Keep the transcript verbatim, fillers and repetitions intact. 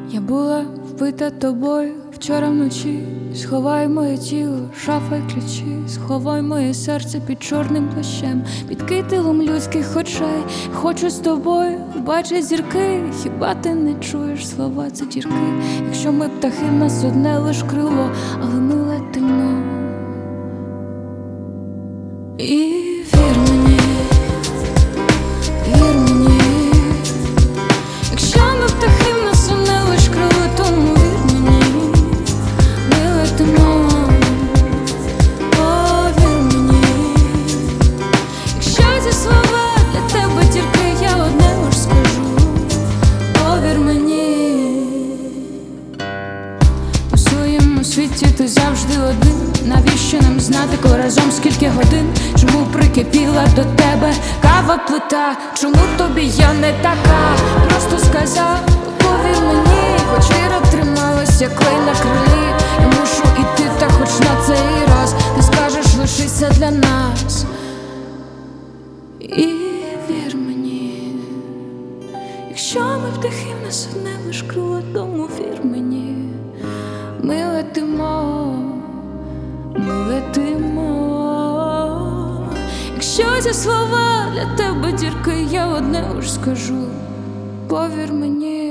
Я була вбита тобою вчора вночі. Сховай моє тіло, шафа й ключі. Сховай моє серце під чорним плащем, під кителом людських очей. Хочу з тобою бачити зірки. Хіба ти не чуєш слова, це дірки? Якщо ми птахи, в нас одне лиш крило, але ми летимо. І вір мені, вір мені. Якщо ми птахи, в нас одне лиш крило, тому вір мені, ми летимо. Повір мені. Якщо ці слова для тебе тільки, я одне лиш скажу. Повір мені. У своєму світі ти завжди один. Навіщо нам знати, коли разом скільки годин? Чому прикипіла до тебе кава плита? Чому тобі я не така? Просто сказав, повір мені. Хоч віра трималась, як клей на крилі. Я мушу іти, та хоч на цей раз ти скажеш, лишися для нас. І вір мені. Якщо ми птахи, в нас одне лиш крило, тому вір мені, ми летимо. Ми летимо. Якщо ці слова для тебе дірки, я одне лиш скажу. Повір мені.